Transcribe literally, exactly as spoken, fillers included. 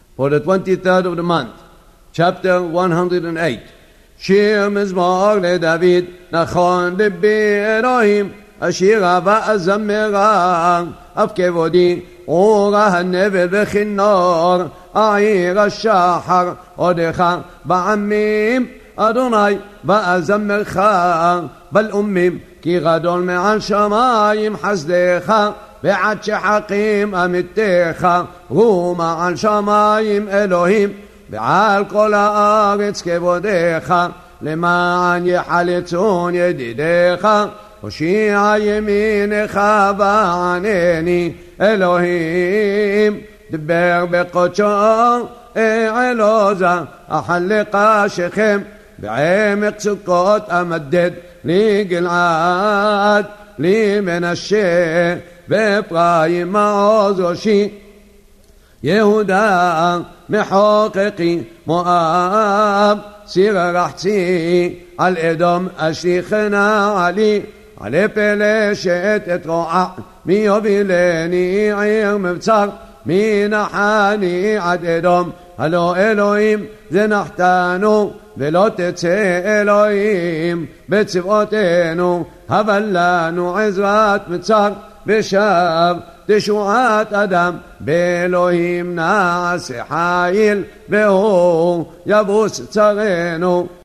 for the twenty-third of the month, chapter one hundred eight. שיר מזמור לדוד, נכון לבי אלוהים, השירה והזמרה, אף כבודי, אורה הנבל וכינור, העיר השחר, עודך בעמים, אדוני, ואזמרך בלאומים, כי גדול מעל שמיים חסדך, ועד שחקים אמיתך, הוא מעל שמיים אלוהים, ועל כל הארץ כבודך, למען יחלצון ידידיך, הושיע ימינך וענני אלוהים, דבר בקודשו אעלוזה, אחלק שכם, בעמק סוכות אמדד, לי גלעד, לי מנשה, ואפרים מעוז ראשי, יהודה מחוקקי, מואב סיר רחצי, על אדום אשליכנה עלי, עלי פלשת את רוע, מי יובילני עיר מבצר, מי נחני עד אדום, הלא אלוהים זנחתנו, ולא תצא אלוהים בצבאותינו, אבל לנו עזרת מצר, ושב תשועת אדם, באלוהים נעשה חיל, והוא יבוס צרינו.